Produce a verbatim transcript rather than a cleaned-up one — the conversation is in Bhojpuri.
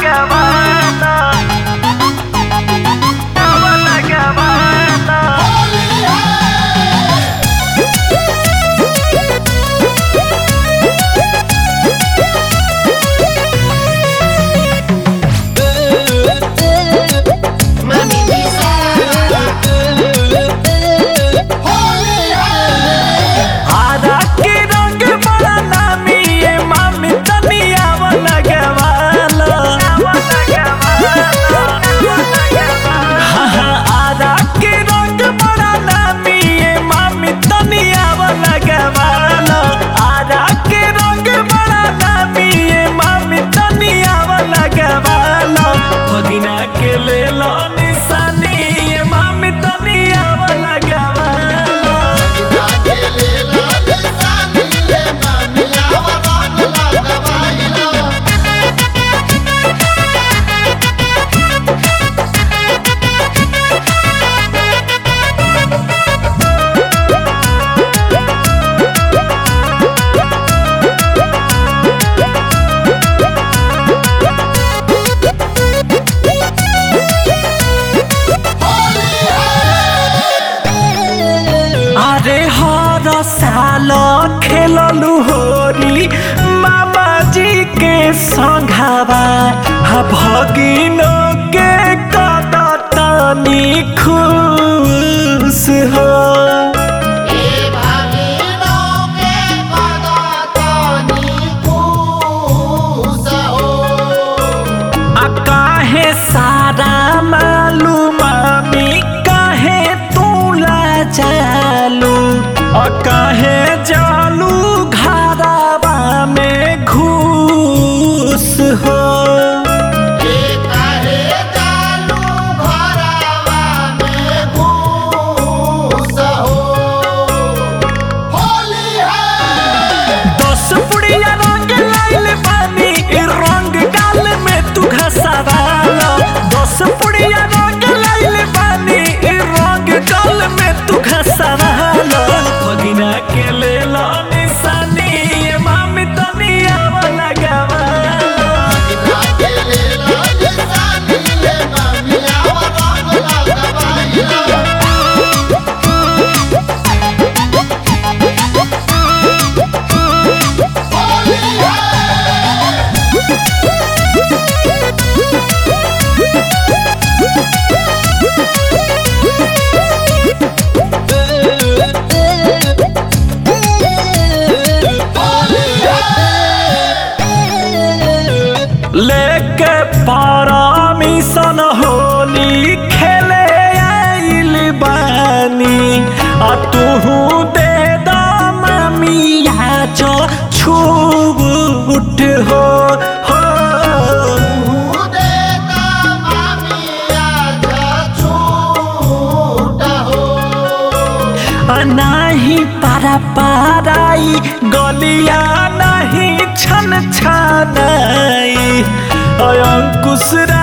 साल खेललू होरी मामा जी के संघावा भगिनो के कदतनी खुश हो काहे सारा मालूम मामी काहे तूला चालू काहे जालू घरवा में घूस हो दस पुड़िया रंग लाइल बानी रंग गाल में तू घसवाला दस पुड़िया रंग लाइल बानी रंग गाल में तू घसवाला भगिना के ले लो निशानी मामी तनिया वाला गवा के ले लो निशानी मामी वाला गवा लेके परमिशन होली खेले आइल बानी आ तू दे द मामिया जो छूट हो हो दे द मामिया जो छूट हो नहीं पारा पाराई गलिया नहीं छन छनाई अंकुश।